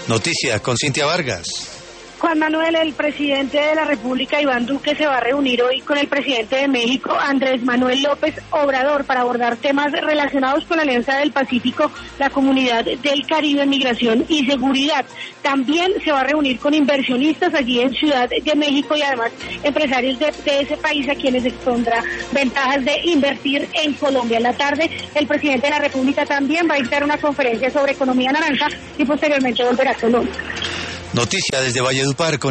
Noticias con Cintia Vargas. Juan Manuel, el presidente de la República, Iván Duque, se va a reunir hoy con el presidente de México, Andrés Manuel López Obrador, para abordar temas relacionados con la Alianza del Pacífico, la Comunidad del Caribe, migración y seguridad. También se va a reunir con inversionistas allí en Ciudad de México y además empresarios de ese país a quienes expondrá ventajas de invertir en Colombia. En la tarde, el presidente de la República también va a dictar una conferencia sobre economía naranja y posteriormente volverá a Colombia. Noticia desde Valledupar con